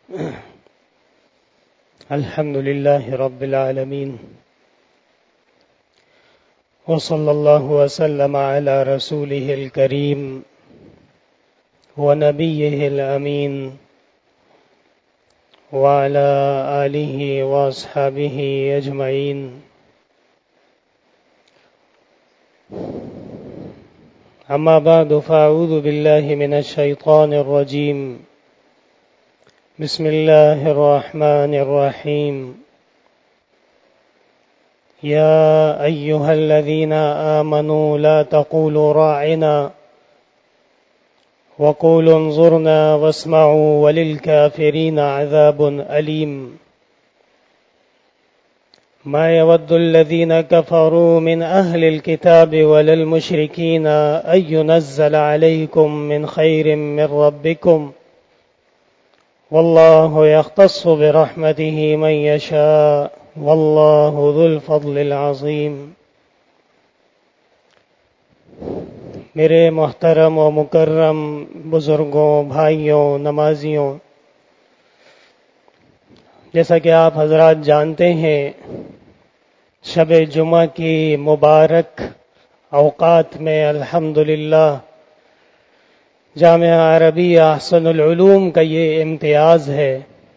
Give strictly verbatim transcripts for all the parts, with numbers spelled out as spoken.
الحمد لله رب العالمين وصلى الله وسلم على رسوله الكريم ونبيه الأمين وعلى آله وأصحابه أجمعين. أما بعد فأعوذ بالله من الشيطان الرجيم. بسم الله الرحمن الرحيم. يا أيها الذين آمنوا لا تقولوا راعنا وقولوا انظرنا واسمعوا وللكافرين عذاب أليم. ما يود الذين كفروا من أهل الكتاب ولا المشركين أن ينزل عليكم من خير من ربكم والله يختص برحمته من يشاء والله ذو الفضل العظیم. میرے محترم و مکرم بزرگوں، بھائیوں، نمازیوں، جیسا کہ آپ حضرات جانتے ہیں، شب جمعہ کی مبارک اوقات میں الحمدللہ جامعہ عربیہ احسن العلوم کا یہ امتیاز ہے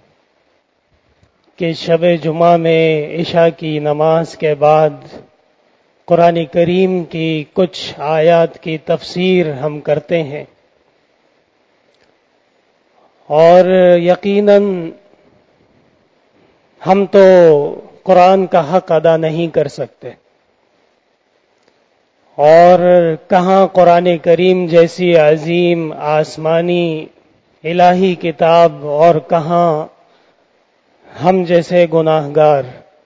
کہ شب جمعہ میں عشاء کی نماز کے بعد قرآن کریم کی کچھ آیات کی تفسیر ہم کرتے ہیں، اور یقیناً ہم تو قرآن کا حق ادا نہیں کر سکتے، اور کہاں قرآن کریم جیسی عظیم آسمانی الہی کتاب اور کہاں ہم جیسے گناہگار.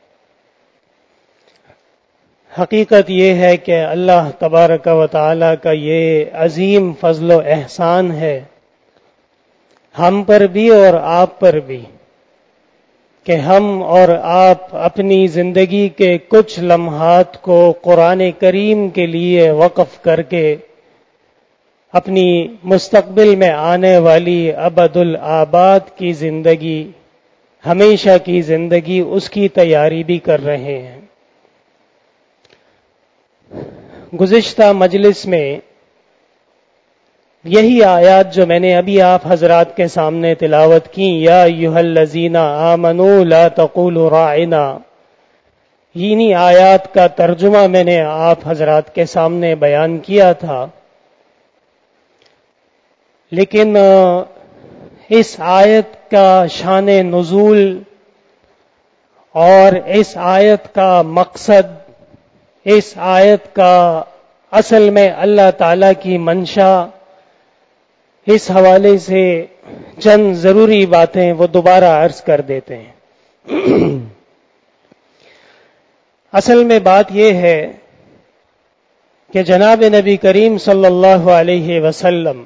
حقیقت یہ ہے کہ اللہ تبارک و تعالی کا یہ عظیم فضل و احسان ہے ہم پر بھی اور آپ پر بھی، کہ ہم اور آپ اپنی زندگی کے کچھ لمحات کو قرآن کریم کے لیے وقف کر کے اپنی مستقبل میں آنے والی ابد الآباد کی زندگی، ہمیشہ کی زندگی، اس کی تیاری بھی کر رہے ہیں. گزشتہ مجلس میں یہی آیات جو میں نے ابھی آپ حضرات کے سامنے تلاوت کی، یا ایھا الذین آمنوا لا تقولوا راعنا، انہی آیات کا ترجمہ میں نے آپ حضرات کے سامنے بیان کیا تھا. لیکن اس آیت کا شان نزول اور اس آیت کا مقصد، اس آیت کا اصل میں اللہ تعالی کی منشا، اس حوالے سے چند ضروری باتیں وہ دوبارہ عرض کر دیتے ہیں. اصل میں بات یہ ہے کہ جناب نبی کریم صلی اللہ علیہ وسلم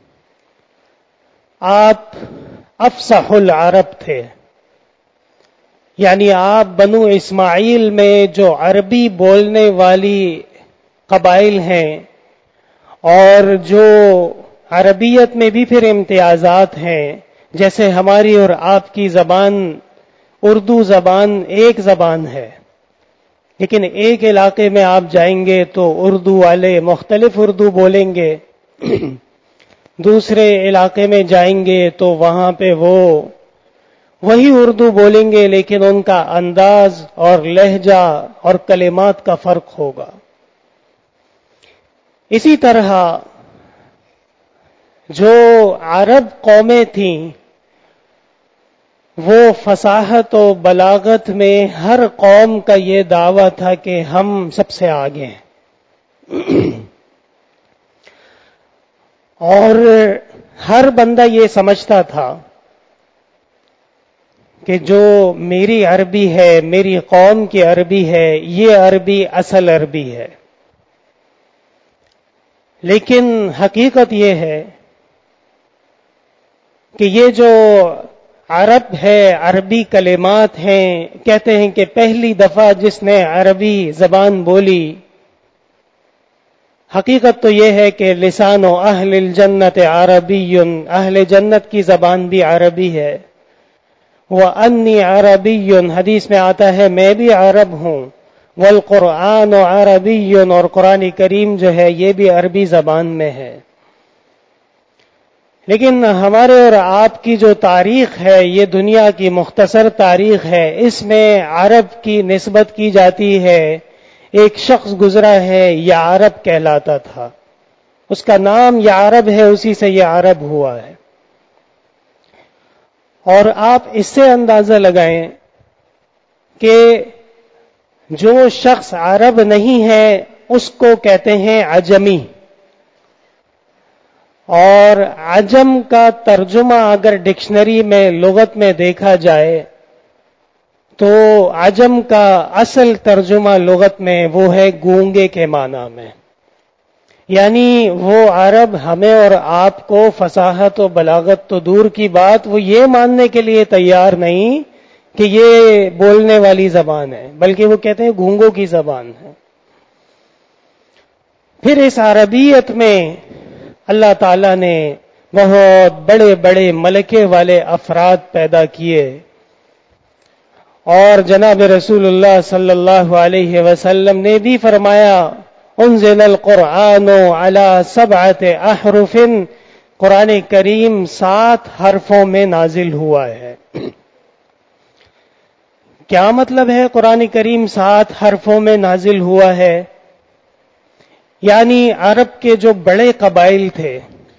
آپ افصح العرب تھے، یعنی آپ بنو اسماعیل میں جو عربی بولنے والی قبائل ہیں، اور جو عربیت میں بھی پھر امتیازات ہیں، جیسے ہماری اور آپ کی زبان اردو زبان ایک زبان ہے، لیکن ایک علاقے میں آپ جائیں گے تو اردو والے مختلف اردو بولیں گے، دوسرے علاقے میں جائیں گے تو وہاں پہ وہ وہی اردو بولیں گے، لیکن ان کا انداز اور لہجہ اور کلمات کا فرق ہوگا. اسی طرح جو عرب قومیں تھیں وہ فصاحت و بلاغت میں ہر قوم کا یہ دعویٰ تھا کہ ہم سب سے آگے ہیں، اور ہر بندہ یہ سمجھتا تھا کہ جو میری عربی ہے، میری قوم کی عربی ہے، یہ عربی اصل عربی ہے. لیکن حقیقت یہ ہے کہ یہ جو عرب ہے، عربی کلمات ہیں، کہتے ہیں کہ پہلی دفعہ جس نے عربی زبان بولی، حقیقت تو یہ ہے کہ لسان و اہل الجنت عربی، اہل جنت کی زبان بھی عربی ہے، وَأَنِّي عَرَبِيٌّ، حدیث میں آتا ہے میں بھی عرب ہوں، وَالْقُرْآنُ عَرَبِيٌّ، اور قرآن کریم جو ہے یہ بھی عربی زبان میں ہے۔ لیکن ہمارے اور آپ کی جو تاریخ ہے یہ دنیا کی مختصر تاریخ ہے، اس میں عرب کی نسبت کی جاتی ہے، ایک شخص گزرا ہے یا عرب کہلاتا تھا، اس کا نام یا عرب ہے، اسی سے یہ عرب ہوا ہے۔ اور آپ اس سے اندازہ لگائیں کہ جو شخص عرب نہیں ہے اس کو کہتے ہیں عجمی، اور عجم کا ترجمہ اگر ڈکشنری میں لغت میں دیکھا جائے تو عجم کا اصل ترجمہ لغت میں وہ ہے گونگے کے معنی میں، یعنی وہ عرب ہمیں اور آپ کو فصاحت و بلاغت تو دور کی بات، وہ یہ ماننے کے لیے تیار نہیں کہ یہ بولنے والی زبان ہے، بلکہ وہ کہتے ہیں گونگوں کی زبان ہے۔ پھر اس عربیت میں اللہ تعالیٰ نے بہت بڑے بڑے ملکے والے افراد پیدا کیے، اور جناب رسول اللہ صلی اللہ علیہ وسلم نے بھی فرمایا انزل القرآن علی سبعۃ احرف، قرآن کریم سات حرفوں میں نازل ہوا ہے۔ کیا مطلب ہے قرآن کریم سات حرفوں میں نازل ہوا ہے؟ یعنی عرب کے جو بڑے قبائل تھے،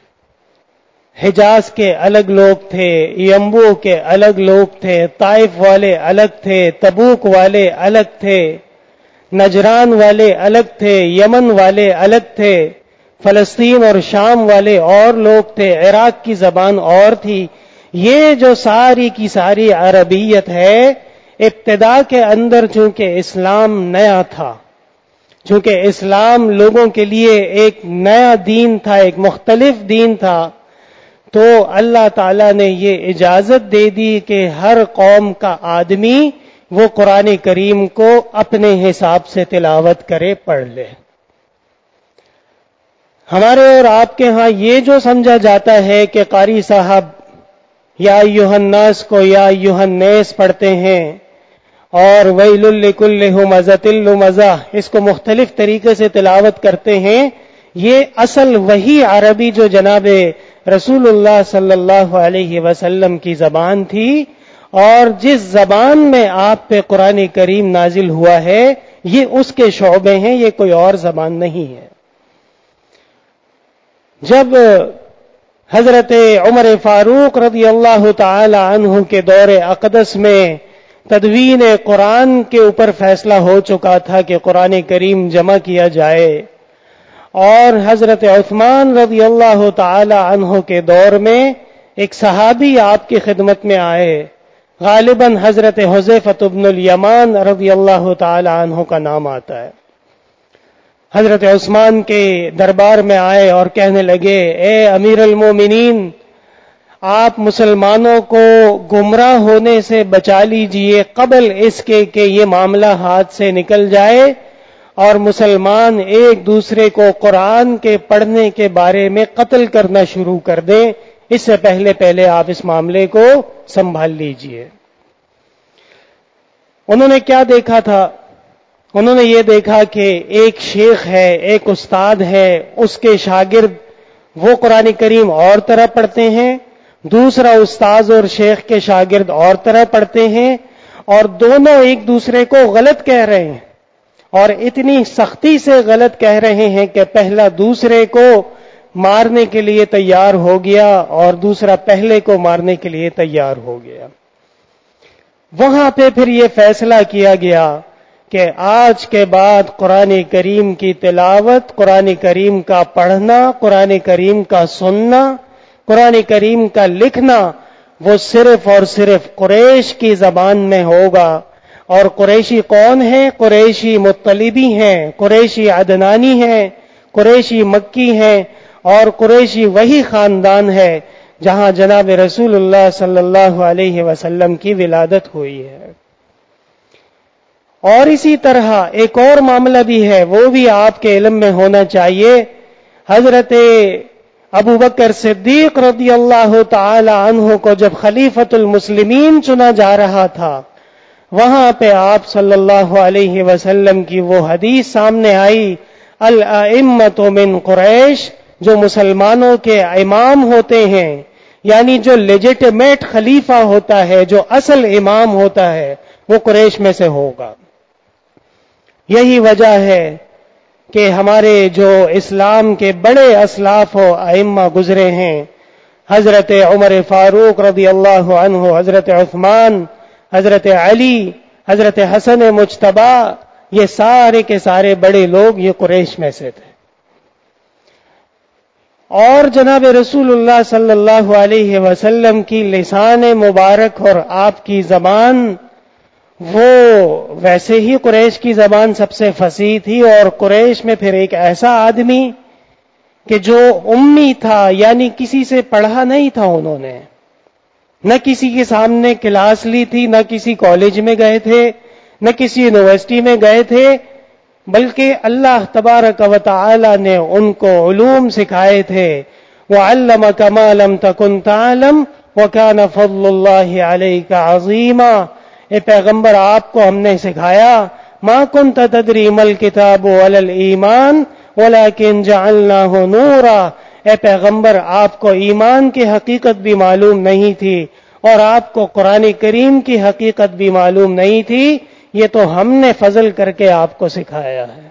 حجاز کے الگ لوگ تھے، ینبو کے الگ لوگ تھے، طائف والے الگ تھے، تبوک والے الگ تھے، نجران والے الگ تھے، یمن والے الگ تھے، فلسطین اور شام والے اور لوگ تھے، عراق کی زبان اور تھی۔ یہ جو ساری کی ساری عربیت ہے، ابتدا کے اندر چونکہ اسلام نیا تھا، چونکہ اسلام لوگوں کے لیے ایک نیا دین تھا، ایک مختلف دین تھا، تو اللہ تعالیٰ نے یہ اجازت دے دی کہ ہر قوم کا آدمی وہ قرآن کریم کو اپنے حساب سے تلاوت کرے، پڑھ لے۔ ہمارے اور آپ کے ہاں یہ جو سمجھا جاتا ہے کہ قاری صاحب یا ایھا الناس کو یا ایھا الناس پڑھتے ہیں اور ویل لکل ہمزۃ لمزہ اس کو مختلف طریقے سے تلاوت کرتے ہیں، یہ اصل وہی عربی جو جناب رسول اللہ صلی اللہ علیہ وسلم کی زبان تھی، اور جس زبان میں آپ پہ قرآن کریم نازل ہوا ہے یہ اس کے شعبے ہیں، یہ کوئی اور زبان نہیں ہے۔ جب حضرت عمر فاروق رضی اللہ تعالی عنہ کے دور اقدس میں تدوین قرآن کے اوپر فیصلہ ہو چکا تھا کہ قرآن کریم جمع کیا جائے، اور حضرت عثمان رضی اللہ تعالی عنہ کے دور میں ایک صحابی آپ کی خدمت میں آئے، غالباً حضرت حذیفہ بن الیمان رضی اللہ تعالی عنہ کا نام آتا ہے۔ حضرت عثمان کے دربار میں آئے اور کہنے لگے، اے امیر المومنین، آپ مسلمانوں کو گمراہ ہونے سے بچا لیجئے قبل اس کے کہ یہ معاملہ ہاتھ سے نکل جائے اور مسلمان ایک دوسرے کو قرآن کے پڑھنے کے بارے میں قتل کرنا شروع کر دیں، اس سے پہلے پہلے آپ اس معاملے کو سنبھال لیجئے۔ انہوں نے کیا دیکھا تھا؟ انہوں نے یہ دیکھا کہ ایک شیخ ہے، ایک استاد ہے، اس کے شاگرد وہ قرآن کریم اور طرح پڑھتے ہیں، دوسرا استاذ اور شیخ کے شاگرد اور طرح پڑھتے ہیں، اور دونوں ایک دوسرے کو غلط کہہ رہے ہیں، اور اتنی سختی سے غلط کہہ رہے ہیں کہ پہلا دوسرے کو مارنے کے لیے تیار ہو گیا اور دوسرا پہلے کو مارنے کے لیے تیار ہو گیا۔ وہاں پہ پھر یہ فیصلہ کیا گیا کہ آج کے بعد قرآن کریم کی تلاوت، قرآن کریم کا پڑھنا، قرآن کریم کا سننا، قرآن کریم کا لکھنا وہ صرف اور صرف قریش کی زبان میں ہوگا۔ اور قریشی کون ہیں؟ قریشی مطلبی ہیں، قریشی عدنانی ہیں، قریشی مکی ہیں، اور قریشی وہی خاندان ہے جہاں جناب رسول اللہ صلی اللہ علیہ وسلم کی ولادت ہوئی ہے۔ اور اسی طرح ایک اور معاملہ بھی ہے، وہ بھی آپ کے علم میں ہونا چاہیے۔ حضرت ابو بکر صدیق رضی اللہ تعالی عنہ کو جب خلیفۃ المسلمین چنا جا رہا تھا، وہاں پہ آپ صلی اللہ علیہ وسلم کی وہ حدیث سامنے آئی، الائمۃ من قریش، جو مسلمانوں کے امام ہوتے ہیں، یعنی جو لیجیٹمیٹ خلیفہ ہوتا ہے، جو اصل امام ہوتا ہے، وہ قریش میں سے ہوگا۔ یہی وجہ ہے کہ ہمارے جو اسلام کے بڑے اسلاف و ائمہ گزرے ہیں، حضرت عمر فاروق رضی اللہ عنہ، حضرت عثمان، حضرت علی، حضرت حسن مجتبی، یہ سارے کے سارے بڑے لوگ یہ قریش میں سے تھے۔ اور جناب رسول اللہ صلی اللہ علیہ وسلم کی لسان مبارک اور آپ کی زبان، وہ ویسے ہی قریش کی زبان سب سے فصیح تھی، اور قریش میں پھر ایک ایسا آدمی کہ جو امی تھا، یعنی کسی سے پڑھا نہیں تھا، انہوں نے نہ کسی کے سامنے کلاس لی تھی، نہ کسی کالج میں گئے تھے، نہ کسی یونیورسٹی میں گئے تھے، بلکہ اللہ تبارک و تعالی نے ان کو علوم سکھائے تھے۔ وَعَلَّمَكَ مَا لَمْ تَكُنْ تَعْلَمْ وَكَانَ فَضْلُ اللَّهِ عَلَيْكَ عَظِيمًا، اے پیغمبر آپ کو ہم نے سکھایا، مَا كُنْتَ تَدْرِي مَا الْكِتَابُ وَلَا الْإِيمَانُ وَلَكِنْ جَعَلْنَاهُ نُورًا، اے پیغمبر آپ کو ایمان کی حقیقت بھی معلوم نہیں تھی، اور آپ کو قرآن کریم کی حقیقت بھی معلوم نہیں تھی، یہ تو ہم نے فضل کر کے آپ کو سکھایا ہے۔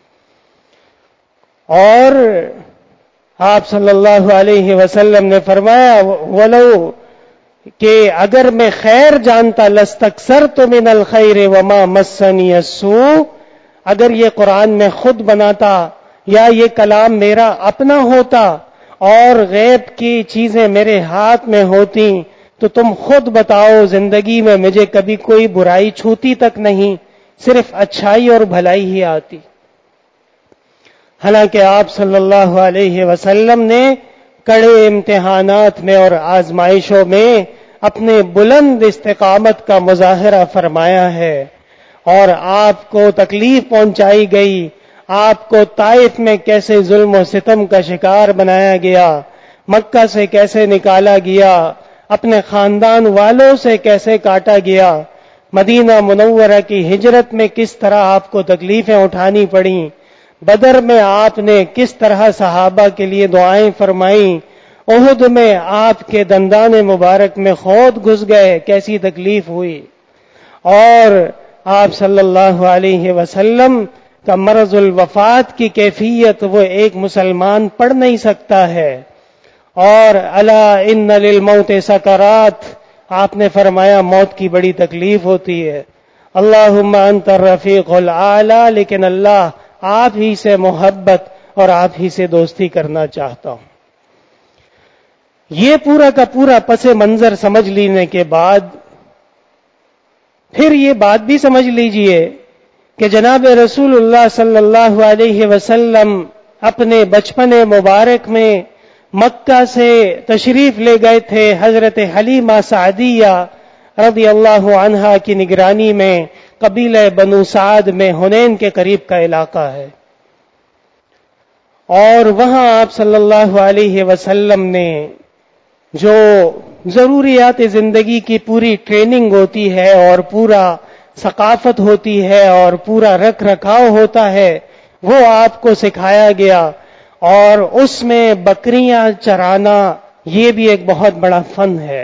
اور آپ صلی اللہ علیہ وسلم نے فرمایا، وَلَوْ، کہ اگر میں خیر جانتا، لَسْتَكْثَرْتُ مِنَ الْخَيْرِ وَمَا مَسَّنِيَ السُّوءُ، اگر یہ قرآن میں خود بناتا یا یہ کلام میرا اپنا ہوتا اور غیب کی چیزیں میرے ہاتھ میں ہوتی، تو تم خود بتاؤ زندگی میں مجھے کبھی کوئی برائی چھوتی تک نہیں، صرف اچھائی اور بھلائی ہی آتی۔ حالانکہ آپ صلی اللہ علیہ وسلم نے کڑے امتحانات میں اور آزمائشوں میں اپنے بلند استقامت کا مظاہرہ فرمایا ہے، اور آپ کو تکلیف پہنچائی گئی، آپ کو طائف میں کیسے ظلم و ستم کا شکار بنایا گیا، مکہ سے کیسے نکالا گیا، اپنے خاندان والوں سے کیسے کاٹا گیا، مدینہ منورہ کی ہجرت میں کس طرح آپ کو تکلیفیں اٹھانی پڑیں، بدر میں آپ نے کس طرح صحابہ کے لیے دعائیں فرمائیں، احد میں آپ کے دندان مبارک میں خود گھس گئے، کیسی تکلیف ہوئی، اور آپ صلی اللہ علیہ وسلم کا مرض الوفات کی کیفیت وہ ایک مسلمان پڑھ نہیں سکتا ہے۔ اور الا ان للموت سکرات، آپ نے فرمایا موت کی بڑی تکلیف ہوتی ہے۔ اللہم انت الرفیق الاعلی، لیکن اللہ آپ ہی سے محبت اور آپ ہی سے دوستی کرنا چاہتا ہوں۔ یہ پورا کا پورا پس منظر سمجھ لینے کے بعد پھر یہ بات بھی سمجھ لیجئے کہ جناب رسول اللہ صلی اللہ علیہ وسلم اپنے بچپن مبارک میں مکہ سے تشریف لے گئے تھے حضرت حلیمہ سعدیہ رضی اللہ عنہا کی نگرانی میں، قبیلہ بنو سعد میں حنین کے قریب کا علاقہ ہے، اور وہاں آپ صلی اللہ علیہ وسلم نے جو ضروریات زندگی کی پوری ٹریننگ ہوتی ہے اور پورا ثقافت ہوتی ہے اور پورا رکھ رکھاؤ ہوتا ہے، وہ آپ کو سکھایا گیا، اور اس میں بکریاں چرانا یہ بھی ایک بہت بڑا فن ہے۔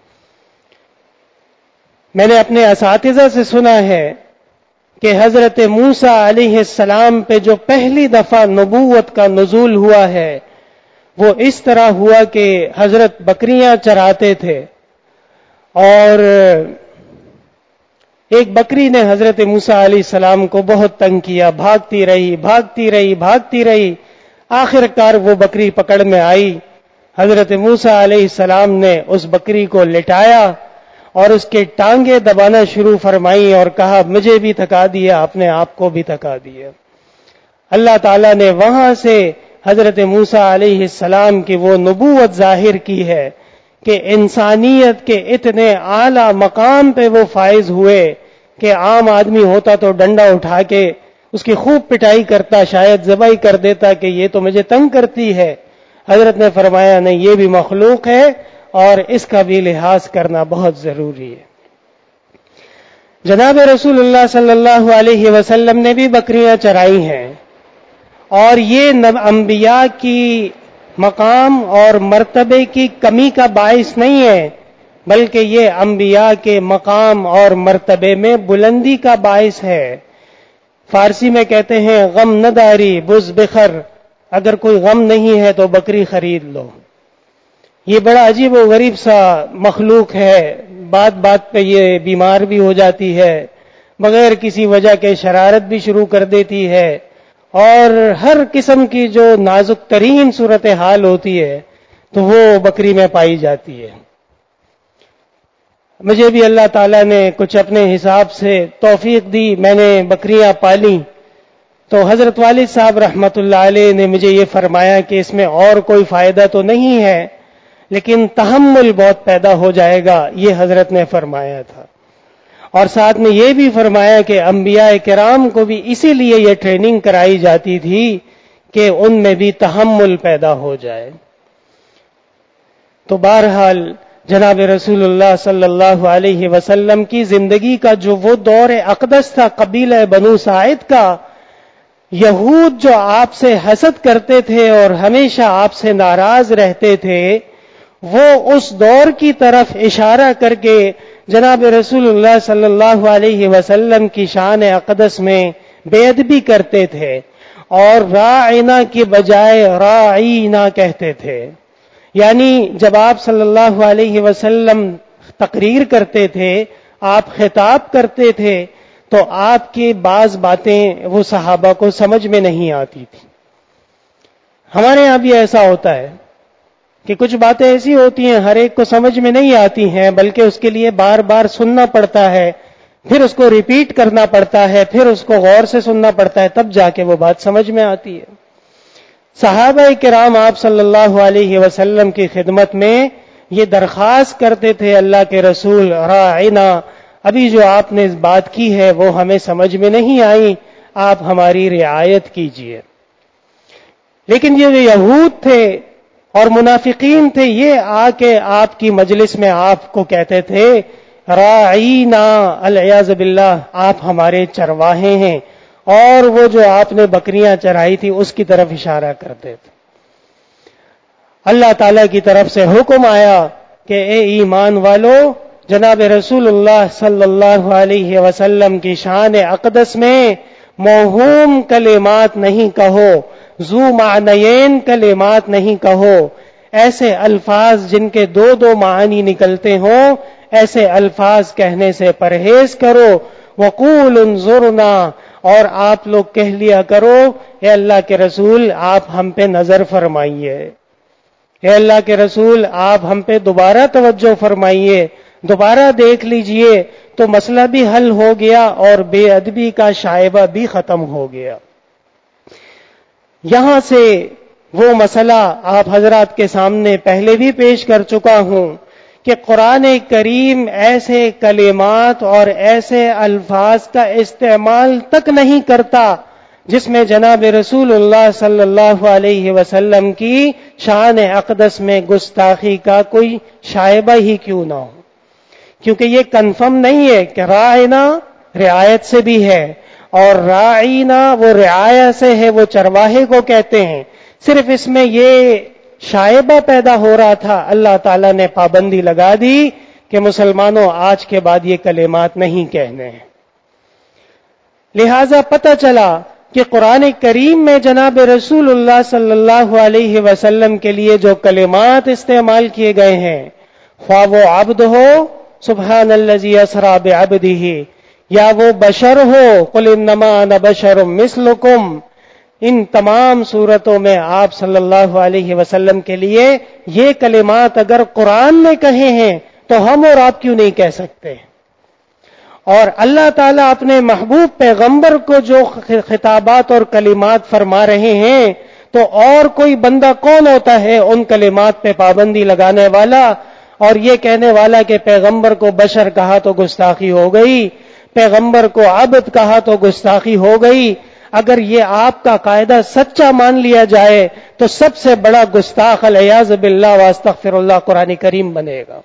میں نے اپنے اساتذہ سے سنا ہے کہ حضرت موسیٰ علیہ السلام پہ جو پہلی دفعہ نبوت کا نزول ہوا ہے وہ اس طرح ہوا کہ حضرت بکریاں چراتے تھے، اور ایک بکری نے حضرت موسیٰ علیہ السلام کو بہت تنگ کیا، بھاگتی رہی بھاگتی رہی بھاگتی رہی آخر کار وہ بکری پکڑ میں آئی۔ حضرت موسیٰ علیہ السلام نے اس بکری کو لٹایا اور اس کے ٹانگیں دبانا شروع فرمائی اور کہا مجھے بھی تھکا دیا، اپنے آپ کو بھی تھکا دیا۔ اللہ تعالیٰ نے وہاں سے حضرت موسیٰ علیہ السلام کی وہ نبوت ظاہر کی ہے کہ انسانیت کے اتنے اعلیٰ مقام پہ وہ فائز ہوئے کہ عام آدمی ہوتا تو ڈنڈا اٹھا کے اس کی خوب پٹائی کرتا، شاید ذبح کر دیتا کہ یہ تو مجھے تنگ کرتی ہے۔ حضرت نے فرمایا نہیں، یہ بھی مخلوق ہے اور اس کا بھی لحاظ کرنا بہت ضروری ہے۔ جناب رسول اللہ صلی اللہ علیہ وسلم نے بھی بکریاں چرائی ہیں، اور یہ انبیاء کی مقام اور مرتبے کی کمی کا باعث نہیں ہے، بلکہ یہ انبیاء کے مقام اور مرتبے میں بلندی کا باعث ہے۔ فارسی میں کہتے ہیں غم نہ داری بز بخر، اگر کوئی غم نہیں ہے تو بکری خرید لو۔ یہ بڑا عجیب و غریب سا مخلوق ہے، بات بات پہ یہ بیمار بھی ہو جاتی ہے، بغیر کسی وجہ کے شرارت بھی شروع کر دیتی ہے، اور ہر قسم کی جو نازک ترین صورتحال ہوتی ہے تو وہ بکری میں پائی جاتی ہے۔ مجھے بھی اللہ تعالیٰ نے کچھ اپنے حساب سے توفیق دی، میں نے بکریاں پالی، تو حضرت والد صاحب رحمت اللہ علیہ نے مجھے یہ فرمایا کہ اس میں اور کوئی فائدہ تو نہیں ہے، لیکن تحمل بہت پیدا ہو جائے گا، یہ حضرت نے فرمایا تھا۔ اور ساتھ میں یہ بھی فرمایا کہ انبیاء کرام کو بھی اسی لیے یہ ٹریننگ کرائی جاتی تھی کہ ان میں بھی تحمل پیدا ہو جائے۔ تو بہرحال جناب رسول اللہ صلی اللہ علیہ وسلم کی زندگی کا جو وہ دور اقدس تھا قبیلہ بنو ساعد کا، یہود جو آپ سے حسد کرتے تھے اور ہمیشہ آپ سے ناراض رہتے تھے، وہ اس دور کی طرف اشارہ کر کے جناب رسول اللہ صلی اللہ علیہ وسلم کی شان اقدس میں بے ادبی کرتے تھے، اور راعنا کی بجائے راعینا کہتے تھے۔ یعنی جب آپ صلی اللہ علیہ وسلم تقریر کرتے تھے، آپ خطاب کرتے تھے، تو آپ کی بعض باتیں وہ صحابہ کو سمجھ میں نہیں آتی تھی۔ ہمارے یہاں بھی ایسا ہوتا ہے کہ کچھ باتیں ایسی ہوتی ہیں ہر ایک کو سمجھ میں نہیں آتی ہیں، بلکہ اس کے لیے بار بار سننا پڑتا ہے، پھر اس کو ریپیٹ کرنا پڑتا ہے، پھر اس کو غور سے سننا پڑتا ہے، تب جا کے وہ بات سمجھ میں آتی ہے۔ صحابہ کرام آپ صلی اللہ علیہ وسلم کی خدمت میں یہ درخواست کرتے تھے، اللہ کے رسول راعنا، ابھی جو آپ نے بات کی ہے وہ ہمیں سمجھ میں نہیں آئی، آپ ہماری رعایت کیجیے۔ لیکن یہ جو یہود تھے اور منافقین تھے، یہ آ کے آپ کی مجلس میں آپ کو کہتے تھے راعینا، العیاذ باللہ آپ ہمارے چرواہے ہیں، اور وہ جو آپ نے بکریاں چرائی تھی اس کی طرف اشارہ کرتے تھے۔ اللہ تعالی کی طرف سے حکم آیا کہ اے ایمان والو، جناب رسول اللہ صلی اللہ علیہ وسلم کی شان اقدس میں موہوم کلمات نہیں کہو، ذو معنیین کلمات نہیں کہو، ایسے الفاظ جن کے دو دو معنی نکلتے ہوں، ایسے الفاظ کہنے سے پرہیز کرو۔ وقول انظرنا، اور آپ لوگ کہہ لیا کرو اے اللہ کے رسول آپ ہم پہ نظر فرمائیے، اے اللہ کے رسول آپ ہم پہ دوبارہ توجہ فرمائیے، دوبارہ دیکھ لیجئے، تو مسئلہ بھی حل ہو گیا اور بے ادبی کا شائبہ بھی ختم ہو گیا۔ یہاں سے وہ مسئلہ آپ حضرات کے سامنے پہلے بھی پیش کر چکا ہوں کہ قرآن کریم ایسے کلمات اور ایسے الفاظ کا استعمال تک نہیں کرتا جس میں جناب رسول اللہ صلی اللہ علیہ وسلم کی شان اقدس میں گستاخی کا کوئی شائبہ ہی کیوں نہ ہو، کیونکہ یہ کنفرم نہیں ہے کہ راعنا رعایت سے بھی ہے اور راعینا وہ رعایا سے ہے، وہ چرواہے کو کہتے ہیں۔ صرف اس میں یہ شائبہ پیدا ہو رہا تھا، اللہ تعالیٰ نے پابندی لگا دی کہ مسلمانوں آج کے بعد یہ کلمات نہیں کہنے ہیں۔ لہذا پتہ چلا کہ قرآن کریم میں جناب رسول اللہ صلی اللہ علیہ وسلم کے لیے جو کلمات استعمال کیے گئے ہیں، خواہ وہ عبد ہو سبحان الذی اسری بعبدہ، یا وہ بشر ہو قل انما انا بشر مثلکم، ان تمام صورتوں میں آپ صلی اللہ علیہ وسلم کے لیے یہ کلمات اگر قرآن نے کہے ہیں تو ہم اور آپ کیوں نہیں کہہ سکتے؟ اور اللہ تعالیٰ اپنے محبوب پیغمبر کو جو خطابات اور کلمات فرما رہے ہیں، تو اور کوئی بندہ کون ہوتا ہے ان کلمات پہ پابندی لگانے والا اور یہ کہنے والا کہ پیغمبر کو بشر کہا تو گستاخی ہو گئی، پیغمبر کو عبد کہا تو گستاخی ہو گئی۔ اگر یہ آپ کا قاعدہ سچا مان لیا جائے تو سب سے بڑا گستاخ العیاذ باللہ واستغفر اللہ قرآن کریم بنے گا.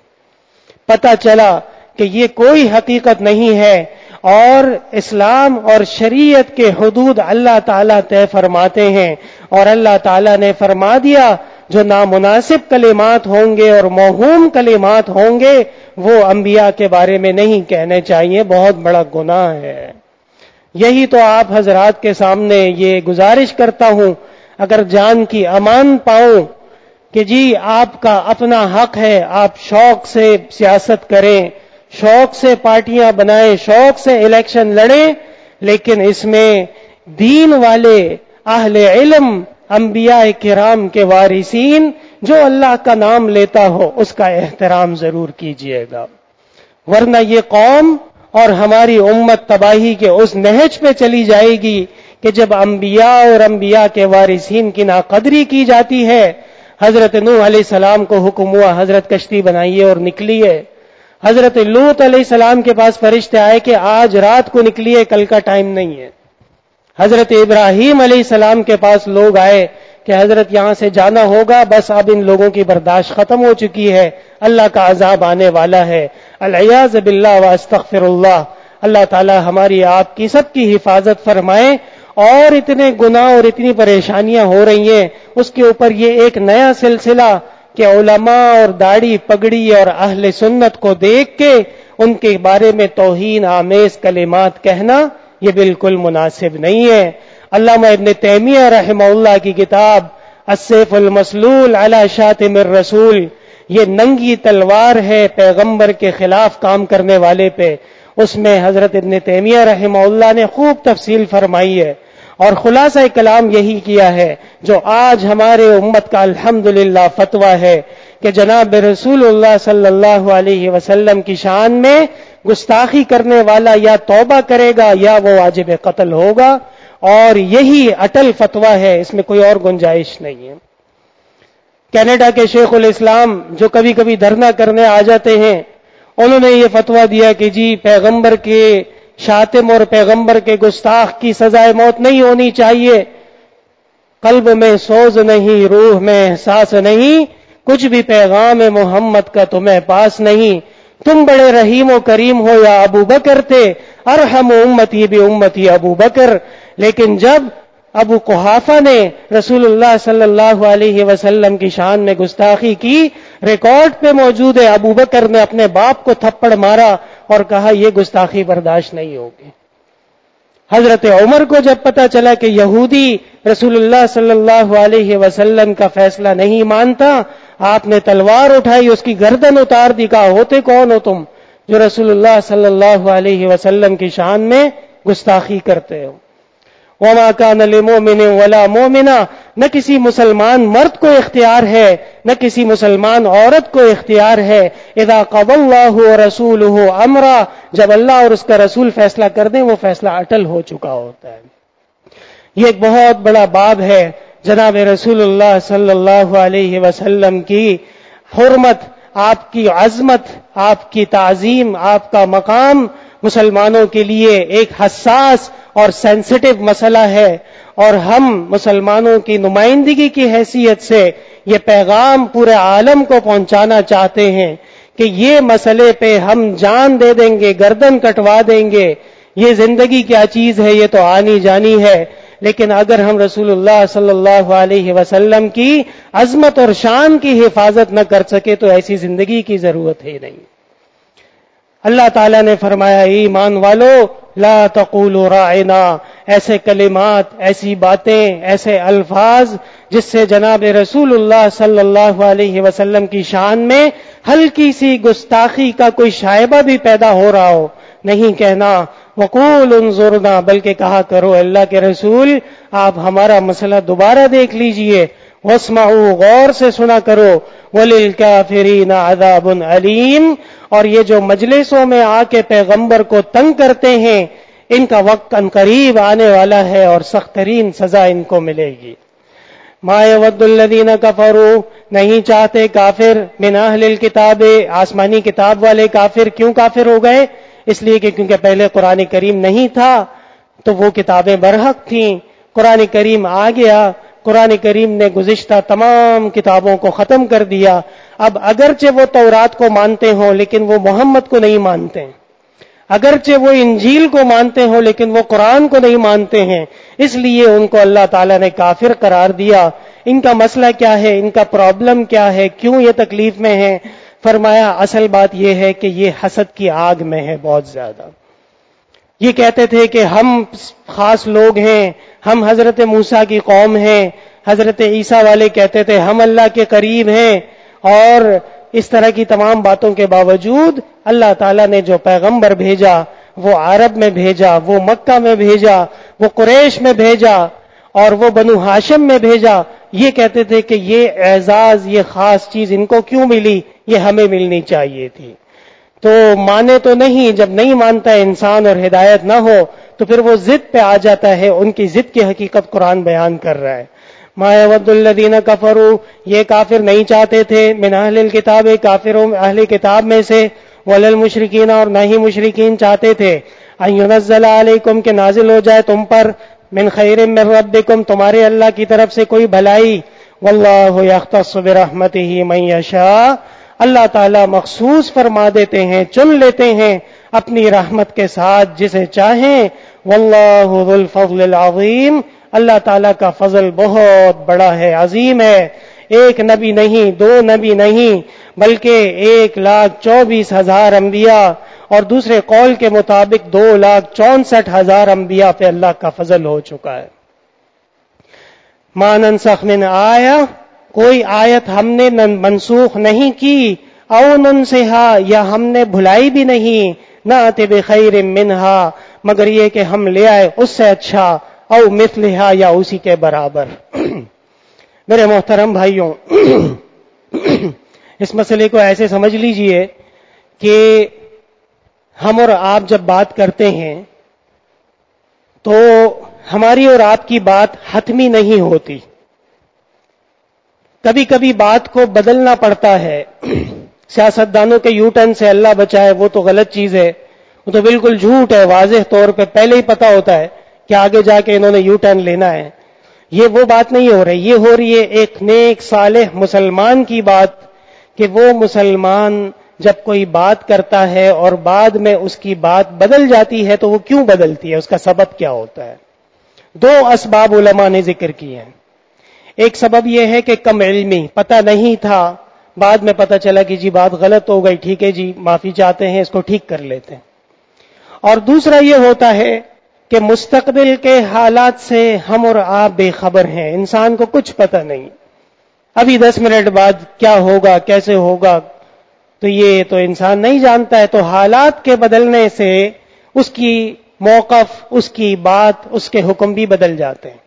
پتہ چلا کہ یہ کوئی حقیقت نہیں ہے اور اسلام اور شریعت کے حدود اللہ تعالیٰ طے فرماتے ہیں، اور اللہ تعالیٰ نے فرما دیا جو نامناسب کلمات ہوں گے اور موہوم کلمات ہوں گے وہ انبیاء کے بارے میں نہیں کہنے چاہیے، بہت بڑا گناہ ہے. یہی تو آپ حضرات کے سامنے یہ گزارش کرتا ہوں، اگر جان کی امان پاؤں کہ جی آپ کا اپنا حق ہے، آپ شوق سے سیاست کریں، شوق سے پارٹیاں بنائیں، شوق سے الیکشن لڑیں، لیکن اس میں دین والے اہل علم انبیاء کرام کے وارثین جو اللہ کا نام لیتا ہو اس کا احترام ضرور کیجیے گا، ورنہ یہ قوم اور ہماری امت تباہی کے اس نہج پہ چلی جائے گی کہ جب انبیاء اور انبیاء کے وارثین کی ناقدری کی جاتی ہے. حضرت نوح علیہ السلام کو حکم ہوا حضرت کشتی بنائیے اور نکلیے. حضرت لوط علیہ السلام کے پاس فرشتے آئے کہ آج رات کو نکلیے، کل کا ٹائم نہیں ہے. حضرت ابراہیم علیہ السلام کے پاس لوگ آئے کہ حضرت یہاں سے جانا ہوگا، بس اب ان لوگوں کی برداشت ختم ہو چکی ہے، اللہ کا عذاب آنے والا ہے. العیاذ باللہ واستغفر اللہ. اللہ تعالی ہماری آپ کی سب کی حفاظت فرمائے. اور اتنے گناہ اور اتنی پریشانیاں ہو رہی ہیں، اس کے اوپر یہ ایک نیا سلسلہ کہ علماء اور داڑھی پگڑی اور اہل سنت کو دیکھ کے ان کے بارے میں توہین آمیز کلمات کہنا یہ بالکل مناسب نہیں ہے. علامہ ابن تیمیہ رحمہ اللہ کی کتاب السیف المسلول علی شاتم الرسول، یہ ننگی تلوار ہے پیغمبر کے خلاف کام کرنے والے پہ. اس میں حضرت ابن تیمیہ رحمہ اللہ نے خوب تفصیل فرمائی ہے اور خلاصہ کلام یہی کیا ہے جو آج ہمارے امت کا الحمدللہ فتویٰ ہے کہ جناب رسول اللہ صلی اللہ علیہ وسلم کی شان میں گستاخی کرنے والا یا توبہ کرے گا یا وہ واجب قتل ہوگا، اور یہی اٹل فتویٰ ہے، اس میں کوئی اور گنجائش نہیں ہے. کینیڈا کے شیخ الاسلام جو کبھی کبھی دھرنا کرنے آ جاتے ہیں، انہوں نے یہ فتویٰ دیا کہ جی پیغمبر کے شاتم اور پیغمبر کے گستاخ کی سزائے موت نہیں ہونی چاہیے. قلب میں سوز نہیں، روح میں احساس نہیں، کچھ بھی پیغام محمد کا تمہیں پاس نہیں. تم بڑے رحیم و کریم ہو یا ابو بکر تھے، ارحم امتی بھی امتی ابو بکر. لیکن جب ابو قحافہ نے رسول اللہ صلی اللہ علیہ وسلم کی شان میں گستاخی کی، ریکارڈ پہ موجود ہے ابو بکر نے اپنے باپ کو تھپڑ مارا اور کہا یہ گستاخی برداشت نہیں ہوگی. حضرت عمر کو جب پتا چلا کہ یہودی رسول اللہ صلی اللہ علیہ وسلم کا فیصلہ نہیں مانتا، آپ نے تلوار اٹھائی، اس کی گردن اتار دی. کہا ہوتے کون ہو تم جو رسول اللہ صلی اللہ علیہ وسلم کی شان میں گستاخی کرتے ہو؟ وما كان لمؤمن ولا مؤمنہ، نہ کسی مسلمان مرد کو اختیار ہے نہ کسی مسلمان عورت کو اختیار ہے. اذا قضى الله ورسوله امرا، جب اللہ اور اس کا رسول فیصلہ کر دیں وہ فیصلہ اٹل ہو چکا ہوتا ہے. یہ ایک بہت بڑا باب ہے. جناب رسول اللہ صلی اللہ علیہ وسلم کی حرمت، آپ کی عظمت، آپ کی تعظیم، آپ کا مقام مسلمانوں کے لیے ایک حساس اور سینسٹیو مسئلہ ہے، اور ہم مسلمانوں کی نمائندگی کی حیثیت سے یہ پیغام پورے عالم کو پہنچانا چاہتے ہیں کہ یہ مسئلے پہ ہم جان دے دیں گے، گردن کٹوا دیں گے. یہ زندگی کیا چیز ہے یہ تو آنی جانی ہے، لیکن اگر ہم رسول اللہ صلی اللہ علیہ وسلم کی عظمت اور شان کی حفاظت نہ کر سکے تو ایسی زندگی کی ضرورت ہے نہیں. اللہ تعالیٰ نے فرمایا ایمان والو لا تقولوا راعنا، ایسے کلمات، ایسی باتیں، ایسے الفاظ جس سے جناب رسول اللہ صلی اللہ علیہ وسلم کی شان میں ہلکی سی گستاخی کا کوئی شائبہ بھی پیدا ہو رہا ہو، نہیں کہنا. وقول انظرنا، بلکہ کہا کرو اللہ کے رسول آپ ہمارا مسئلہ دوبارہ دیکھ لیجئے. واسمعوا، غور سے سنا کرو. وللکافرین عذاب علیم، اور یہ جو مجلسوں میں آ کے پیغمبر کو تنگ کرتے ہیں ان کا وقت ان قریب آنے والا ہے اور سخت ترین سزا ان کو ملے گی. ما یود الذین کفروا، نہیں چاہتے کافر، من اہل الکتاب، آسمانی کتاب والے کافر. کیوں کافر ہو گئے؟ اس لیے کہ کیونکہ پہلے قرآن کریم نہیں تھا تو وہ کتابیں برحق تھیں. قرآن کریم آ گیا, قرآن کریم نے گزشتہ تمام کتابوں کو ختم کر دیا. اب اگرچہ وہ تورات کو مانتے ہوں لیکن وہ محمد کو نہیں مانتے, اگرچہ وہ انجیل کو مانتے ہوں لیکن وہ قرآن کو نہیں مانتے ہیں, اس لیے ان کو اللہ تعالیٰ نے کافر قرار دیا. ان کا مسئلہ کیا ہے, ان کا پرابلم کیا ہے, کیوں یہ تکلیف میں ہیں؟ فرمایا اصل بات یہ ہے کہ یہ حسد کی آگ میں ہے بہت زیادہ. یہ کہتے تھے کہ ہم خاص لوگ ہیں, ہم حضرت موسیٰ کی قوم ہیں. حضرت عیسیٰ والے کہتے تھے ہم اللہ کے قریب ہیں. اور اس طرح کی تمام باتوں کے باوجود اللہ تعالیٰ نے جو پیغمبر بھیجا وہ عرب میں بھیجا, وہ مکہ میں بھیجا, وہ قریش میں بھیجا, اور وہ بنو ہاشم میں بھیجا. یہ کہتے تھے کہ یہ اعزاز, یہ خاص چیز ان کو کیوں ملی, یہ ہمیں ملنی چاہیے تھی. تو مانے تو نہیں, جب نہیں مانتا ہے انسان اور ہدایت نہ ہو تو پھر وہ ضد پہ آ جاتا ہے. ان کی ضد کی حقیقت قرآن بیان کر رہا ہے. ما یود الذین کفروا, یہ کافر نہیں چاہتے تھے, من اہل الکتاب, کافروں اہل کتاب میں سے, ولا المشرکین, اور نہ ہی مشرکین چاہتے تھے, ان ینزل علیکم, کہ نازل ہو جائے تم پر, من خیر من ربکم, تمہارے اللہ کی طرف سے کوئی بھلائی. واللہ یختص برحمتہ من یشاء, اللہ تعالیٰ مخصوص فرما دیتے ہیں, چن لیتے ہیں اپنی رحمت کے ساتھ جسے چاہیں. واللہ ذو الفضل العظیم, اللہ تعالیٰ کا فضل بہت بڑا ہے, عظیم ہے. ایک نبی نہیں, دو نبی نہیں, بلکہ ایک لاکھ چوبیس ہزار انبیاء, اور دوسرے قول کے مطابق دو لاکھ چونسٹھ ہزار انبیاء پہ اللہ کا فضل ہو چکا ہے. ما ننسخ من آیہ, کوئی آیت ہم نے منسوخ نہیں کی, او ننسہا, یا ہم نے بھلائی بھی نہیں, نأتی بخیر منہا, مگر یہ کہ ہم لے آئے اس سے اچھا, او مثلہا, یا اسی کے برابر. میرے محترم بھائیوں, اس مسئلے کو ایسے سمجھ لیجئے کہ ہم اور آپ جب بات کرتے ہیں تو ہماری اور آپ کی بات حتمی نہیں ہوتی, کبھی کبھی بات کو بدلنا پڑتا ہے. سیاستدانوں کے یو ٹرن سے اللہ بچائے, وہ تو غلط چیز ہے, وہ تو بالکل جھوٹ ہے, واضح طور پہ پہلے ہی پتا ہوتا ہے کہ آگے جا کے انہوں نے یو ٹرن لینا ہے. یہ وہ بات نہیں ہو رہی, یہ ہو رہی ہے ایک نیک صالح مسلمان کی بات, کہ وہ مسلمان جب کوئی بات کرتا ہے اور بعد میں اس کی بات بدل جاتی ہے تو وہ کیوں بدلتی ہے, اس کا سبب کیا ہوتا ہے. دو اسباب علماء نے ذکر کیے ہیں. ایک سبب یہ ہے کہ کم علمی, پتہ نہیں تھا, بعد میں پتہ چلا کہ جی بات غلط ہو گئی, ٹھیک ہے جی معافی چاہتے ہیں, اس کو ٹھیک کر لیتے ہیں. اور دوسرا یہ ہوتا ہے کہ مستقبل کے حالات سے ہم اور آپ بے خبر ہیں, انسان کو کچھ پتہ نہیں, ابھی دس منٹ بعد کیا ہوگا, کیسے ہوگا, تو یہ تو انسان نہیں جانتا ہے. تو حالات کے بدلنے سے اس کی موقف, اس کی بات, اس کے حکم بھی بدل جاتے ہیں.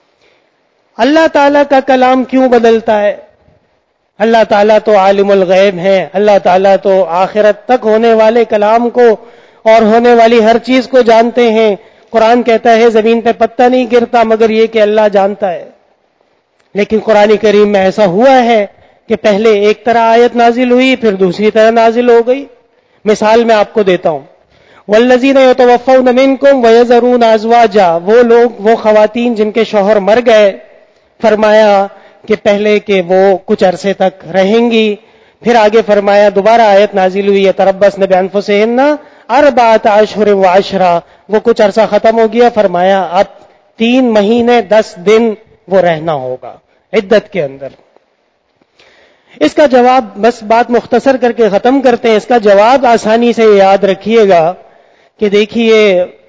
اللہ تعالیٰ کا کلام کیوں بدلتا ہے؟ اللہ تعالیٰ تو عالم الغیب ہے, اللہ تعالیٰ تو آخرت تک ہونے والے کلام کو اور ہونے والی ہر چیز کو جانتے ہیں. قرآن کہتا ہے زمین پہ پتہ نہیں گرتا مگر یہ کہ اللہ جانتا ہے. لیکن قرآن کریم میں ایسا ہوا ہے کہ پہلے ایک طرح آیت نازل ہوئی, پھر دوسری طرح نازل ہو گئی. مثال میں آپ کو دیتا ہوں, والذین یتوفون منکم ویذرون ازواجا, وہ لوگ, وہ خواتین جن کے شوہر مر گئے, فرمایا کہ پہلے کہ وہ کچھ عرصے تک رہیں گی, پھر آگے فرمایا دوبارہ آیت نازل ہوئی تربصن بانفسہن اربعۃ اشہر وعشرا, وہ کچھ عرصہ ختم ہو گیا, فرمایا اب تین مہینے دس دن وہ رہنا ہوگا عدت کے اندر. اس کا جواب, بس بات مختصر کر کے ختم کرتے ہیں, اس کا جواب آسانی سے یاد رکھیے گا کہ دیکھیے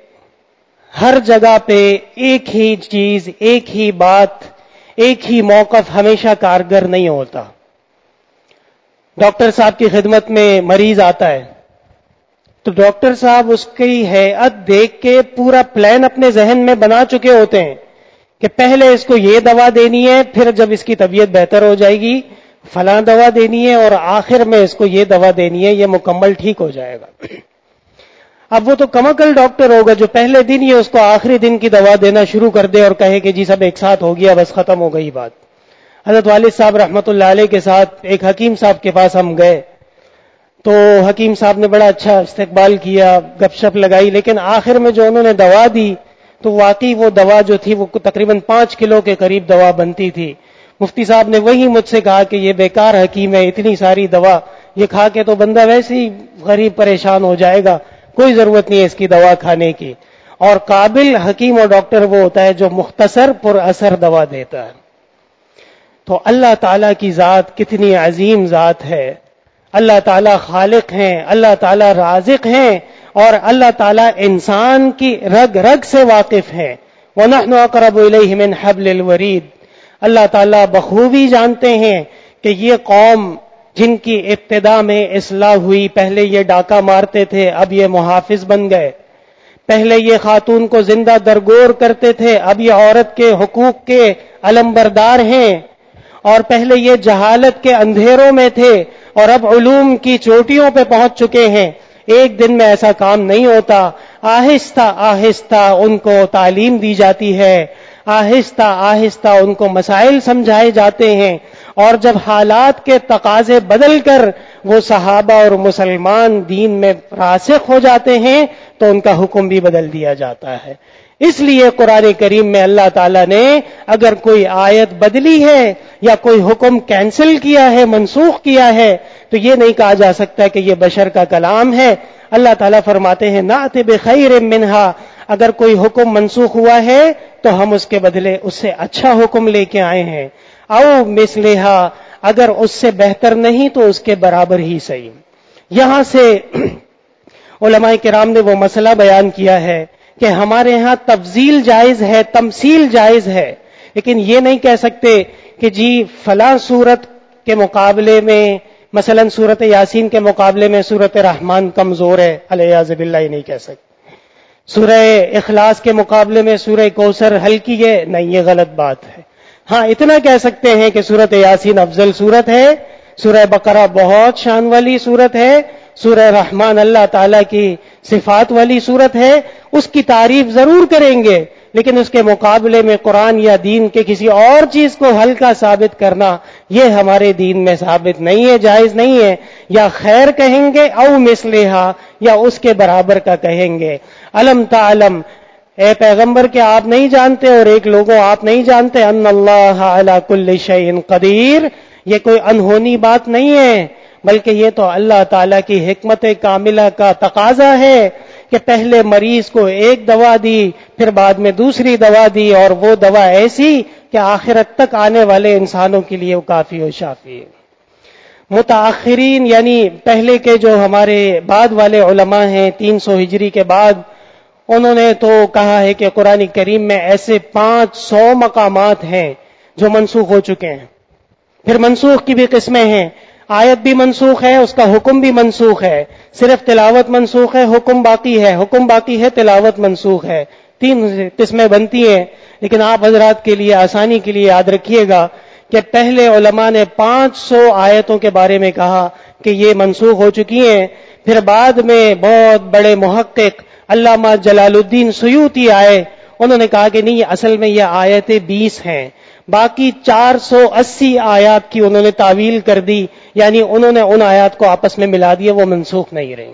ہر جگہ پہ ایک ہی چیز, ایک ہی بات, ایک ہی موقف ہمیشہ کارگر نہیں ہوتا. ڈاکٹر صاحب کی خدمت میں مریض آتا ہے تو ڈاکٹر صاحب اس کی ہیئت دیکھ کے پورا پلان اپنے ذہن میں بنا چکے ہوتے ہیں کہ پہلے اس کو یہ دوا دینی ہے, پھر جب اس کی طبیعت بہتر ہو جائے گی فلاں دوا دینی ہے, اور آخر میں اس کو یہ دوا دینی ہے, یہ مکمل ٹھیک ہو جائے گا. اب وہ تو کمکل ڈاکٹر ہوگا جو پہلے دن ہی اس کو آخری دن کی دوا دینا شروع کر دے اور کہے کہ جی سب ایک ساتھ ہو گیا, بس ختم ہو گئی بات. حضرت والد صاحب رحمت اللہ علیہ کے ساتھ ایک حکیم صاحب کے پاس ہم گئے تو حکیم صاحب نے بڑا اچھا استقبال کیا, گپ شپ لگائی, لیکن آخر میں جو انہوں نے دوا دی تو واقعی وہ دوا جو تھی وہ تقریباً پانچ کلو کے قریب دوا بنتی تھی. مفتی صاحب نے وہی مجھ سے کہا کہ یہ بیکار حکیم ہے، اتنی ساری دوا یہ کھا کے تو بندہ ویسے ہی غریب پریشان ہو جائے گا، کوئی ضرورت نہیں ہے اس کی دوا کھانے کی. اور قابل حکیم اور ڈاکٹر وہ ہوتا ہے جو مختصر پر اثر دوا دیتا ہے. تو اللہ تعالیٰ کی ذات کتنی عظیم ذات ہے. اللہ تعالیٰ خالق ہیں، اللہ تعالیٰ رازق ہیں، اور اللہ تعالیٰ انسان کی رگ رگ سے واقف ہیں. وَنَحْنُ أَقْرَبُ إِلَيْهِ مِنْ حَبْلِ الْوَرِيدِ. اللہ تعالیٰ بخوبی جانتے ہیں کہ یہ قوم جن کی ابتدا میں اصلاح ہوئی، پہلے یہ ڈاکہ مارتے تھے، اب یہ محافظ بن گئے. پہلے یہ خاتون کو زندہ درگور کرتے تھے، اب یہ عورت کے حقوق کے علمبردار ہیں. اور پہلے یہ جہالت کے اندھیروں میں تھے اور اب علوم کی چوٹیوں پہ پہنچ چکے ہیں. ایک دن میں ایسا کام نہیں ہوتا، آہستہ آہستہ ان کو تعلیم دی جاتی ہے، آہستہ آہستہ ان کو مسائل سمجھائے جاتے ہیں. اور جب حالات کے تقاضے بدل کر وہ صحابہ اور مسلمان دین میں راسخ ہو جاتے ہیں تو ان کا حکم بھی بدل دیا جاتا ہے. اس لیے قرآن کریم میں اللہ تعالیٰ نے اگر کوئی آیت بدلی ہے یا کوئی حکم کینسل کیا ہے، منسوخ کیا ہے، تو یہ نہیں کہا جا سکتا کہ یہ بشر کا کلام ہے. اللہ تعالیٰ فرماتے ہیں نَأْتِ بِخَيْرٍ مِّنْهَا، اگر کوئی حکم منسوخ ہوا ہے تو ہم اس کے بدلے اس سے اچھا حکم لے کے آئے ہیں. او مثلہا، اگر اس سے بہتر نہیں تو اس کے برابر ہی صحیح. یہاں سے علماء کرام نے وہ مسئلہ بیان کیا ہے کہ ہمارے ہاں تفضیل جائز ہے، تمثیل جائز ہے، لیکن یہ نہیں کہہ سکتے کہ جی فلاں سورت کے مقابلے میں، مثلا سورت یاسین کے مقابلے میں سورت رحمان کمزور ہے، علیہ باللہ ہی نہیں کہہ سکتے. سورہ اخلاص کے مقابلے میں سورہ کوثر ہلکی ہے، نہیں، یہ غلط بات ہے. ہاں اتنا کہہ سکتے ہیں کہ سورت یاسین افضل سورت ہے، سورہ بقرہ بہت شان والی سورت ہے، سورہ رحمان اللہ تعالیٰ کی صفات والی سورت ہے، اس کی تعریف ضرور کریں گے، لیکن اس کے مقابلے میں قرآن یا دین کے کسی اور چیز کو ہلکا ثابت کرنا یہ ہمارے دین میں ثابت نہیں ہے، جائز نہیں ہے. یا خیر کہیں گے او مثلہا، یا اس کے برابر کا کہیں گے. علم تعلم، اے پیغمبر کہ آپ نہیں جانتے اور ایک لوگوں آپ نہیں جانتے ان اللہ علی کل شیء قدیر، یہ کوئی انہونی بات نہیں ہے، بلکہ یہ تو اللہ تعالیٰ کی حکمت کاملہ کا تقاضا ہے کہ پہلے مریض کو ایک دوا دی، پھر بعد میں دوسری دوا دی، اور وہ دوا ایسی کہ آخرت تک آنے والے انسانوں کے لیے وہ کافی و شافی ہے. متاخرین یعنی پہلے کے جو ہمارے بعد والے علماء ہیں تین سو ہجری کے بعد، انہوں نے تو کہا ہے کہ قرآن کریم میں ایسے پانچ سو مقامات ہیں جو منسوخ ہو چکے ہیں. پھر منسوخ کی بھی قسمیں ہیں، آیت بھی منسوخ ہے، اس کا حکم بھی منسوخ ہے، صرف تلاوت منسوخ ہے، حکم باقی ہے، حکم باقی ہے، تلاوت منسوخ ہے. تین قسمیں بنتی ہیں. لیکن آپ حضرات کے لیے آسانی کے لیے یاد رکھیے گا کہ پہلے علماء نے پانچ سو آیتوں کے بارے میں کہا کہ یہ منسوخ ہو چکی ہیں. پھر بعد میں بہت بڑے محقق علامہ جلال الدین سیوطی آئے، انہوں نے کہا کہ نہیں، اصل میں یہ آیتیں بیس ہیں، باقی چار سو اسی آیات کی انہوں نے تعویل کر دی، یعنی انہوں نے ان آیات کو آپس میں ملا دیا، وہ منسوخ نہیں رہی.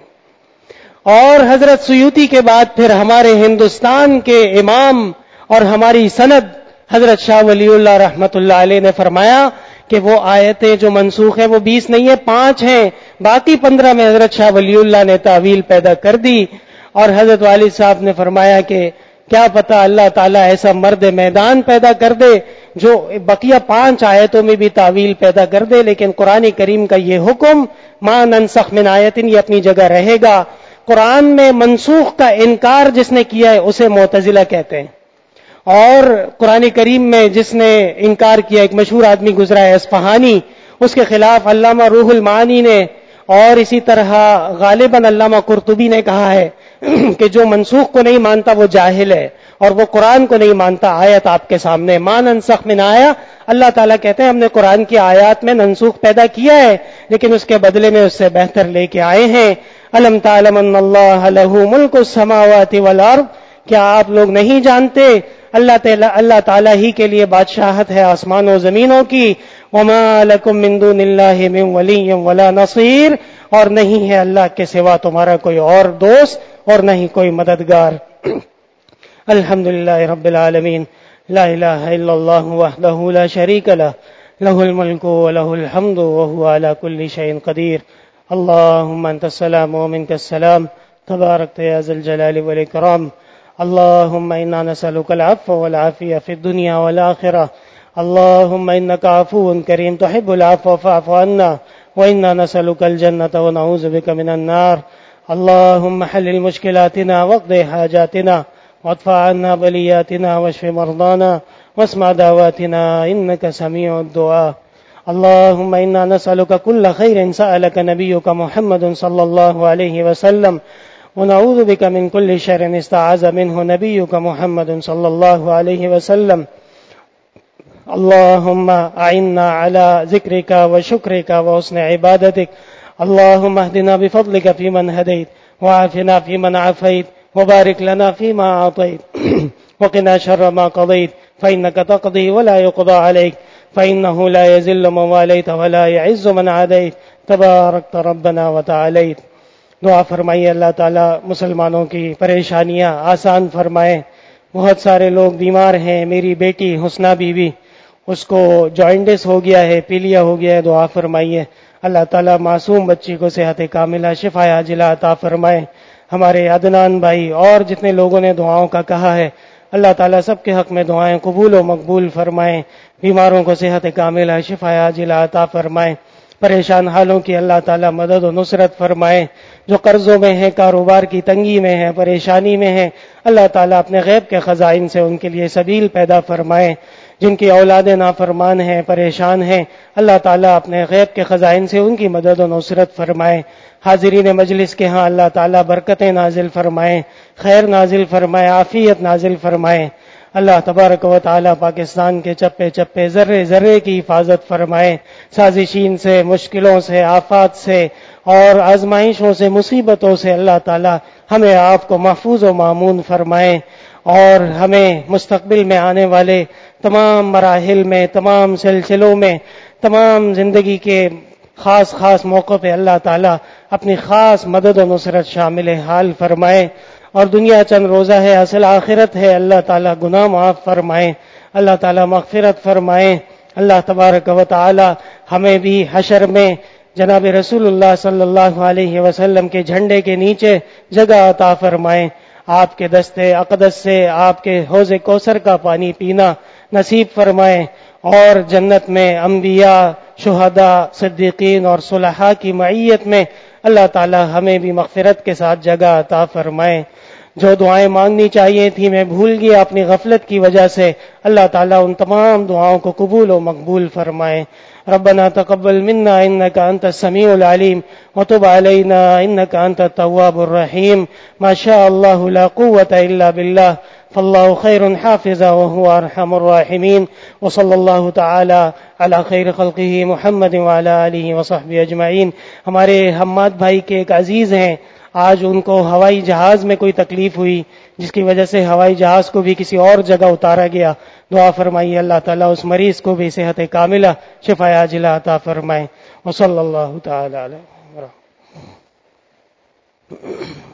اور حضرت سیوطی کے بعد پھر ہمارے ہندوستان کے امام اور ہماری سند حضرت شاہ ولی اللہ رحمت اللہ علیہ نے فرمایا کہ وہ آیتیں جو منسوخ ہیں وہ بیس نہیں ہے، پانچ ہیں، باقی پندرہ میں حضرت شاہ ولی اللہ نے تعویل پیدا کر دی. اور حضرت والد صاحب نے فرمایا کہ کیا پتہ اللہ تعالیٰ ایسا مرد میدان پیدا کر دے جو بقیہ پانچ آیتوں میں بھی تعویل پیدا کر دے، لیکن قرآن کریم کا یہ حکم ما ننسخ من آیتن یہ اپنی جگہ رہے گا. قرآن میں منسوخ کا انکار جس نے کیا ہے اسے معتزلہ کہتے ہیں، اور قرآن کریم میں جس نے انکار کیا، ایک مشہور آدمی گزرا ہے اصفہانی، اس کے خلاف علامہ روح المعانی نے اور اسی طرح غالباً علامہ قرطبی نے کہا ہے کہ جو منسوخ کو نہیں مانتا وہ جاہل ہے اور وہ قرآن کو نہیں مانتا. آیت آپ کے سامنے، ما ننسخ من آیا، اللہ تعالیٰ کہتے ہیں ہم نے قرآن کی آیات میں منسوخ پیدا کیا ہے لیکن اس کے بدلے میں اس سے بہتر لے کے آئے ہیں. الم تعلم ان اللہ لہ ملک السماوات والارض، کیا آپ لوگ نہیں جانتے اللہ تعالیٰ اللہ تعالیٰ ہی کے لیے بادشاہت ہے آسمان و زمینوں کی. وما لکم من دون اللہ من ولی ولا نصیر، اور نہیں ہے اللہ کے سوا تمہارا کوئی اور دوست اور نہیں کوئی مددگار. الحمد لله رب العالمين، لا إله إلا الله وحده لا شريك له، له الملك وله الحمد وهو على كل شيء قدير. اللهم أنت السلام ومنك السلام، تباركت يا ذا الجلال والإكرام. اللهم إنا نسألك العفو والعافية في الدنيا والآخرة. اللهم إنك عفو كريم تحب العفو فاعف عنا، وإنا نسألك الجنة ونعوذ بك من النار. اللهم حلل مشكلاتنا واقض حاجاتنا وادفع عنا بلياتنا واشف مرضانا واسمع دعواتنا إنك سميع الدعاء. اللهم إنا نسألك كل خير سألك نبيك محمد صلى الله عليه وسلم، ونعوذ بك من كل شر استعاذ منه نبيك محمد صلى الله عليه وسلم. اللهم أعنا على ذكرك وشكرك وحسن عبادتك. اللهم اهدنا بفضلك فيمن هديت، وعافنا فيمن عافيت، وبارك لنا فيما أعطيت، وقنا شر ما قضيت، فإنك تقضي ولا يقضى عليك، فإنه لا يذل من واليت ولا يعز من عاديت، تبارکت ربنا وتعالیت. دعا فرمائیے اللہ تعالیٰ مسلمانوں کی پریشانیاں آسان فرمائے. بہت سارے لوگ بیمار ہیں. میری بیٹی حسنہ بی بی، اس کو جوائنٹس ہو گیا ہے، پیلیا ہو گیا ہے. دعا فرمائیے اللہ تعالیٰ معصوم بچی کو صحت کاملہ شفا عاجلہ عطا فرمائے. ہمارے عدنان بھائی اور جتنے لوگوں نے دعاؤں کا کہا ہے، اللہ تعالیٰ سب کے حق میں دعائیں قبول و مقبول فرمائیں. بیماروں کو صحت کاملہ شفا عاجلہ عطا فرمائیں. پریشان حالوں کی اللہ تعالیٰ مدد و نصرت فرمائے. جو قرضوں میں ہیں، کاروبار کی تنگی میں ہیں، پریشانی میں ہیں، اللہ تعالیٰ اپنے غیب کے خزائن سے ان کے لیے سبیل پیدا فرمائے. جن کی اولادیں نافرمان ہیں، پریشان ہیں، اللہ تعالیٰ اپنے غیب کے خزائن سے ان کی مدد و نصرت فرمائے. حاضرین مجلس کے ہاں اللہ تعالیٰ برکتیں نازل فرمائے، خیر نازل فرمائے، عافیت نازل فرمائے. اللہ تبارک و تعالیٰ پاکستان کے چپے چپے ذرے ذرے کی حفاظت فرمائے. سازشین سے، مشکلوں سے، آفات سے اور آزمائشوں سے، مصیبتوں سے اللہ تعالیٰ ہمیں آپ کو محفوظ و مامون فرمائے، اور ہمیں مستقبل میں آنے والے تمام مراحل میں، تمام سلسلوں میں، تمام زندگی کے خاص خاص موقع پہ اللہ تعالیٰ اپنی خاص مدد و نصرت شامل حال فرمائے. اور دنیا چند روزہ ہے، اصل آخرت ہے. اللہ تعالیٰ گناہ معاف فرمائے، اللہ تعالیٰ مغفرت فرمائے. اللہ تبارک و تعالیٰ ہمیں بھی حشر میں جناب رسول اللہ صلی اللہ علیہ وسلم کے جھنڈے کے نیچے جگہ عطا فرمائے. آپ کے دستے اقدس سے آپ کے حوض کوثر کا پانی پینا نصیب فرمائے، اور جنت میں انبیاء، شہداء، صدیقین اور صلحاء کی معیت میں اللہ تعالی ہمیں بھی مغفرت کے ساتھ جگہ عطا فرمائے. جو دعائیں مانگنی چاہیے تھی میں بھول گیا اپنی غفلت کی وجہ سے، اللہ تعالیٰ ان تمام دعاؤں کو قبول و مقبول فرمائے. ربنا تقبل منا انك انت السميع العليم وتب علينا انك انت التواب الرحيم. ما شاء الله لا قوة الا بالله، فالله خير حافظا وهو ارحم الراحمين. وصلى الله تعالى على خير خلقه محمد وعلى آله وصحبه اجمعین. ہمارے حماد بھائی کے ایک عزیز ہیں، آج ان کو ہوائی جہاز میں کوئی تکلیف ہوئی جس کی وجہ سے ہوائی جہاز کو بھی کسی اور جگہ اتارا گیا. دعا فرمائیے اللہ تعالیٰ اس مریض کو بھی صحت کاملہ شفا عاجلہ عطا فرمائے. وصلی اللہ تعالی علیہ وسلم.